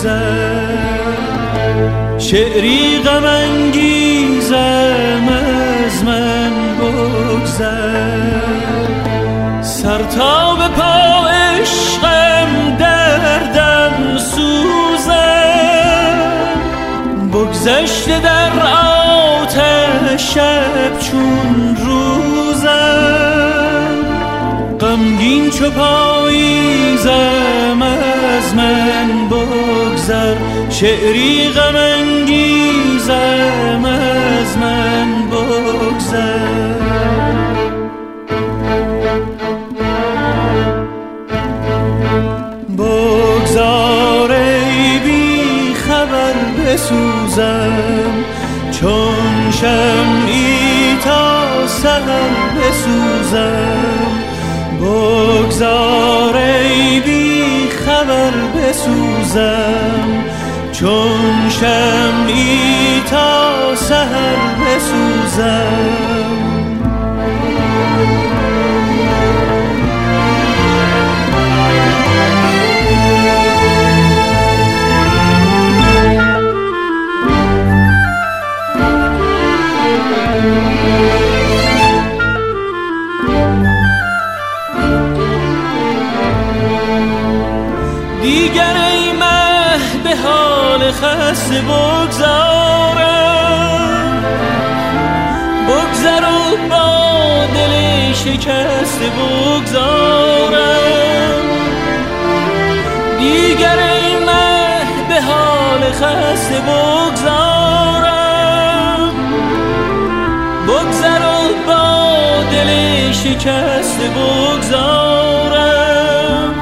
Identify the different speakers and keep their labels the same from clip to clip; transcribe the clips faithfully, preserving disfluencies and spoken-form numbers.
Speaker 1: بگذر، شعری غم انگیزم از من بگذر. سر تا به پا عشقم دردم سوزم، بگذشته در آتش شب چون روزم. غمگین چو پاییزم از من بگذر، شعری غم انگیزم از من بگذر. بگذار ای بی خبر بسوزم، چون شمعی تا سحر بسوزم. بگذار ای بی خبر بسوزم، چون شمعی تا سحر بسوزم. دیگر ای مه به حال خسته بگذارم، بگذر و با دل شکسته بگذارم. دیگر ای مه به حال خسته بگذارم، بگذر و با دل شکسته بگذارم.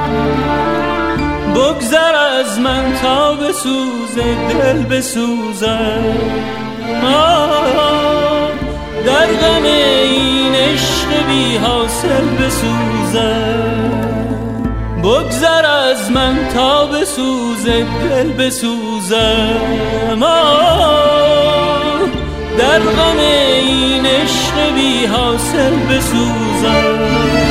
Speaker 1: بگذر از من تا بسوز دل بسوزم، در غم این عشق بی حاصل بسوزم. بگذر از من تا بسوز دل بسوزم، در غم این عشق بی حاصل بسوزم.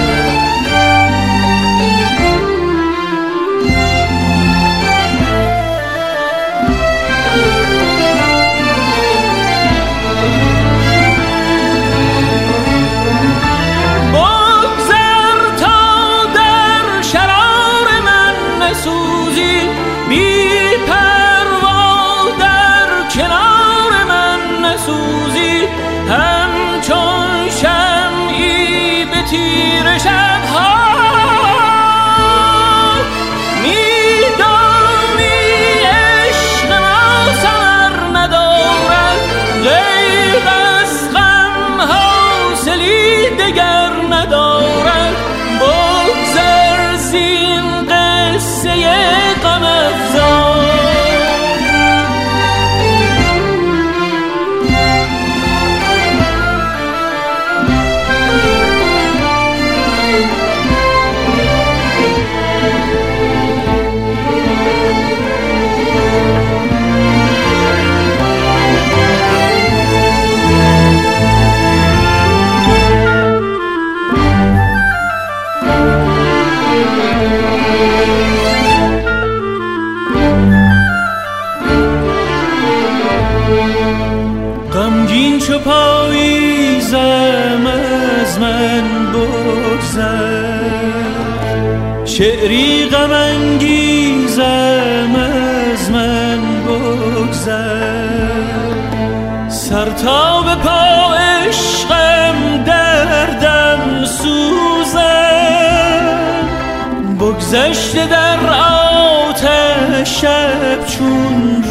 Speaker 1: غمگین چو پاییزم از من بگذر، شعری غم انگیزم از من بگذر. سر تا به پا عشقم دردم سوزم، بگذشته در آتش شب چون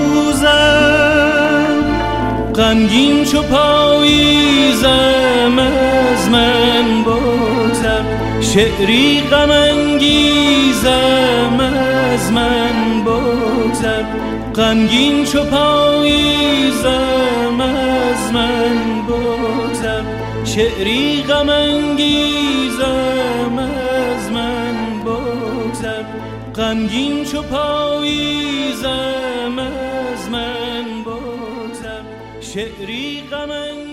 Speaker 1: روزم. غمگین چو پاییزم از من بگذر، شعری غم انگیزم از من بگذر. غمگین چو پاییزم از من بگذر، شعری غم انگیزم از من بگذر. غمگین چو پاییزم از من بگذر، شعری غم انگیزم